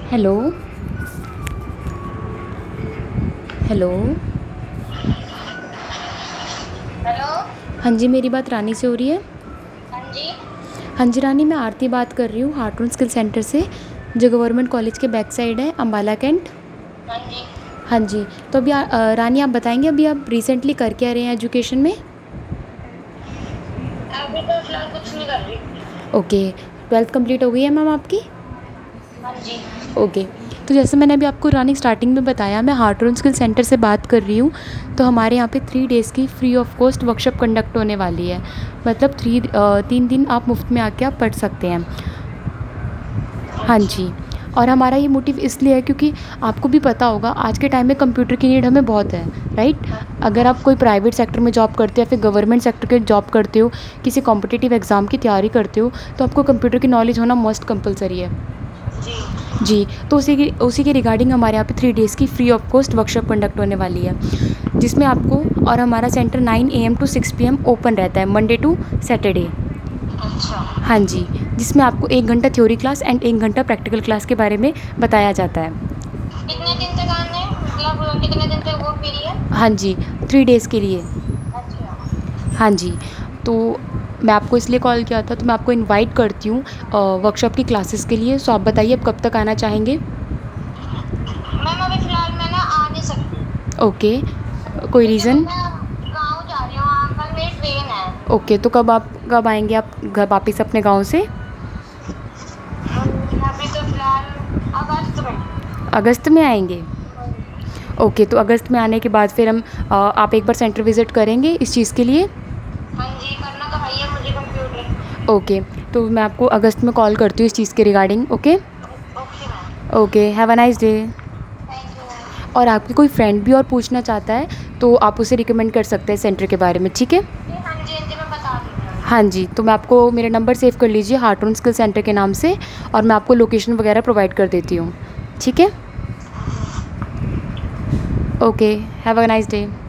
Hello. Hello. Hello. हाँ जी, मेरी बात रानी से हो रही है? हाँ जी। हाँ जी रानी, मैं आरती बात कर रही हूँ हार्टून स्किल सेंटर से, जो गवर्नमेंट कॉलेज के बैक साइड है, अम्बाला कैंट। हाँ जी। हाँ जी। तो अभी रानी, आप बताएंगे अभी आप रिसेंटली कर क्या रहे हैं एजुकेशन में? अभी तो फिलहाल कुछ नहीं कर रही। ओके। ट्वेल्थ कंप्लीट हो गई है मैम आपकी? हाँ जी। ओके। तो जैसे मैंने अभी आपको रानी स्टार्टिंग में बताया, मैं हार्टून स्किल सेंटर से बात कर रही हूँ। तो हमारे यहाँ पे 3 डेज़ की free of cost workshop conduct होने वाली है। मतलब 3 दिन आप मुफ्त में आके आप पढ़ सकते हैं। हाँ अच्छा। जी। और हमारा ये मोटिव इसलिए है क्योंकि आपको भी पता होगा आज के टाइम में कंप्यूटर की नीड हमें बहुत है, राइट? हाँ। अगर आप कोई प्राइवेट सेक्टर में जॉब करते हो या फिर गवर्नमेंट सेक्टर के जॉब करते हो, किसी कॉम्पिटिटिव एग्ज़ाम की तैयारी करते हो, तो आपको कंप्यूटर की नॉलेज होना मस्ट कंपलसरी है। जी। जी। तो उसी के रिगार्डिंग हमारे यहाँ पे 3 डेज़ की free of cost workshop conduct होने वाली है, जिसमें आपको, और हमारा centre 9 AM to 6 PM open रहता है, मंडे टू सैटरडे। अच्छा। हाँ जी। जिसमें आपको 1 घंटा थ्योरी क्लास एंड 1 घंटा प्रैक्टिकल क्लास के बारे में बताया जाता है। कितने दिन तक आना है, मतलब कितने दिन तक वो फ्री है? हाँ जी, 3 डेज़ के लिए। अच्छा। हाँ जी। तो मैं आपको इसलिए कॉल किया था, तो मैं आपको इनवाइट करती हूँ वर्कशॉप की क्लासेस के लिए। सो आप बताइए आप कब तक आना चाहेंगे? मैम अभी फिलहाल मैं ना आ नहीं सकती, ओके। कोई क्योंकि मैं रीज़न? ना गाँव जा रही हूँ, कल मेरी ट्रेन है। ओके। तो कब आएंगे आप घर वापस अपने गांव से? अभी तो फिलहाल अगस्त में। अगस्त में आएंगे? हाँ जी। ओके। तो अगस्त में आने के बाद फिर हम आप एक बार सेंटर विज़िट करेंगे इस चीज़ के लिए? हाँ जी, करना तो है ही है मुझे कंप्यूटर। ओके। तो मैं आपको अगस्त में कॉल करती हूँ इस चीज़ के regarding. Okay. Okay ma'am. Okay, have a nice day. Thank you ma'am. और आपकी कोई फ्रेंड भी और पूछना चाहता है तो आप उसे रिकमेंड कर सकते हैं सेंटर के बारे में, ठीक है? हाँ जी, हाँ जी, मैं बता दूँगी उनको। हाँ जी। तो मैं आपको मेरा नंबर सेव कर लीजिए हार्टून स्किल सेंटर के नाम से, और मैं आपको लोकेशन वगैरह प्रोवाइड कर देती हूँ, ठीक है? Okay, have a nice day.